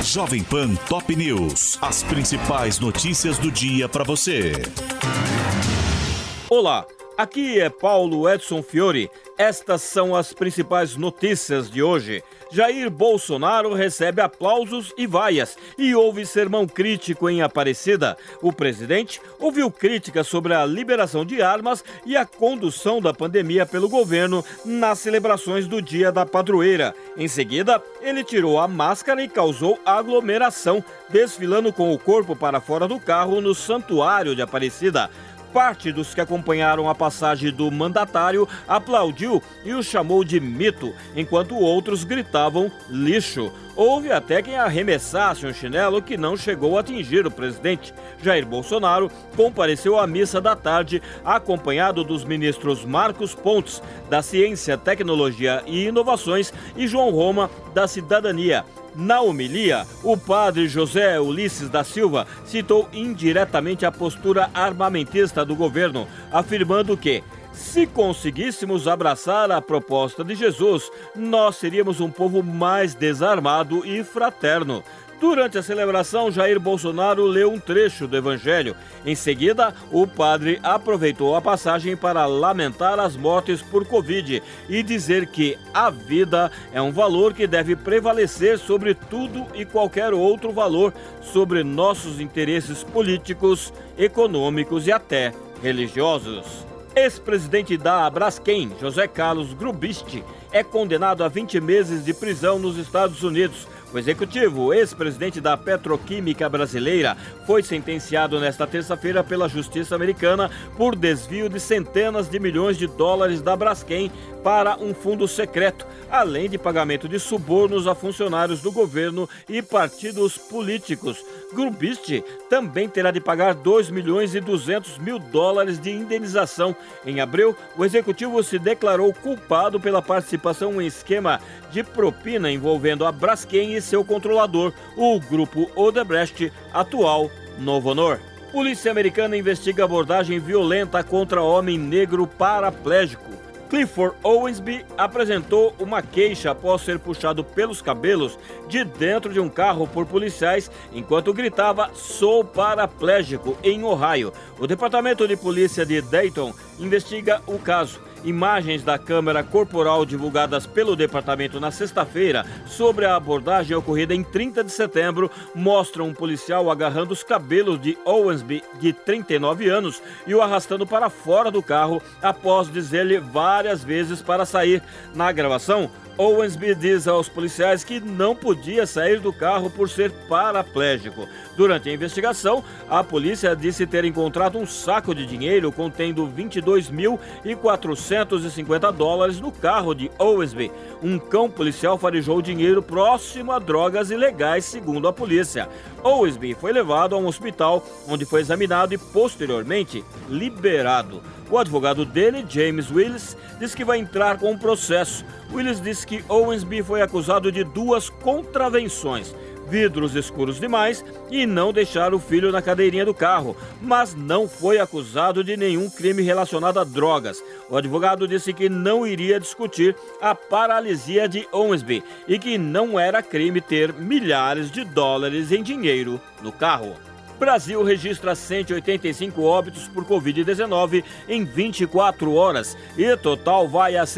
Jovem Pan Top News. As principais notícias do dia para você. Olá, aqui é Paulo Edson Fiore. Estas são as principais notícias de hoje. Jair Bolsonaro recebe aplausos e vaias e houve sermão crítico em Aparecida. O presidente ouviu críticas sobre a liberação de armas e a condução da pandemia pelo governo nas celebrações do Dia da Padroeira. Em seguida, ele tirou a máscara e causou aglomeração, desfilando com o corpo para fora do carro no Santuário de Aparecida. Parte dos que acompanharam a passagem do mandatário aplaudiu e o chamou de mito, enquanto outros gritavam lixo. Houve até quem arremessasse um chinelo que não chegou a atingir o presidente. Jair Bolsonaro compareceu à missa da tarde, acompanhado dos ministros Marcos Pontes, da Ciência, Tecnologia e Inovações, e João Roma, da Cidadania. Na homilia, o padre José Ulisses da Silva citou indiretamente a postura armamentista do governo, afirmando que, se conseguíssemos abraçar a proposta de Jesus, nós seríamos um povo mais desarmado e fraterno. Durante a celebração, Jair Bolsonaro leu um trecho do Evangelho. Em seguida, o padre aproveitou a passagem para lamentar as mortes por Covid e dizer que a vida é um valor que deve prevalecer sobre tudo e qualquer outro valor, sobre nossos interesses políticos, econômicos e até religiosos. Ex-presidente da Braskem, José Carlos Grubist, é condenado a 20 meses de prisão nos Estados Unidos. O executivo, ex-presidente da Petroquímica Brasileira, foi sentenciado nesta terça-feira pela Justiça Americana por desvio de centenas de milhões de dólares da Braskem para um fundo secreto, além de pagamento de subornos a funcionários do governo e partidos políticos. Grubist também terá de pagar 2 milhões e 200 mil dólares de indenização. Em abril, o executivo se declarou culpado pela participação em esquema de propina envolvendo a Braskem e seu controlador, o grupo Odebrecht, atual Novo Honor. Polícia americana investiga abordagem violenta contra homem negro paraplégico. Clifford Owensby apresentou uma queixa após ser puxado pelos cabelos de dentro de um carro por policiais enquanto gritava "sou paraplégico" em Ohio. O Departamento de Polícia de Dayton investiga o caso. Imagens da câmera corporal divulgadas pelo departamento na sexta-feira sobre a abordagem ocorrida em 30 de setembro mostram um policial agarrando os cabelos de Owensby, de 39 anos, e o arrastando para fora do carro após dizer-lhe várias vezes para sair. Na gravação, Owensby diz aos policiais que não podia sair do carro por ser paraplégico. Durante a investigação, a polícia disse ter encontrado um saco de dinheiro contendo 22.450 dólares no carro de Owensby. Um cão policial farejou o dinheiro próximo a drogas ilegais, segundo a polícia. Owensby foi levado a um hospital, onde foi examinado e posteriormente liberado. O advogado dele, James Willis, disse que vai entrar com um processo. Willis disse que Owensby foi acusado de 2 contravenções: vidros escuros demais e não deixar o filho na cadeirinha do carro, mas não foi acusado de nenhum crime relacionado a drogas. O advogado disse que não iria discutir a paralisia de Owensby e que não era crime ter milhares de dólares em dinheiro no carro. Brasil registra 185 óbitos por Covid-19 em 24 horas e total vai a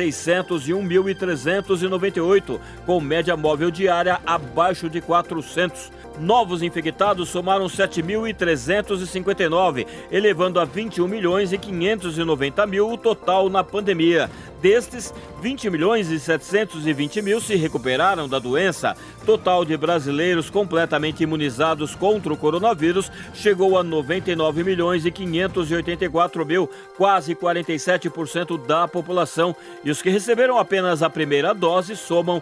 601.398, com média móvel diária abaixo de 400. Novos infectados somaram 7.359, elevando a 21.590.000 o total na pandemia. Destes, 20.720.000 se recuperaram da doença. Total de brasileiros completamente imunizados contra o coronavírus chegou a 99.584.000, quase 47% da população. E os que receberam apenas a primeira dose somam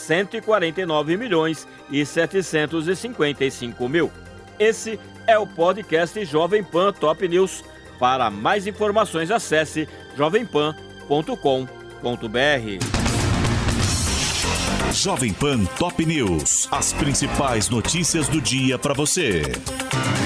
149.755.000. Esse é o podcast Jovem Pan Top News. Para mais informações, acesse jovempan.com.br. Jovem Pan Top News. As principais notícias do dia para você.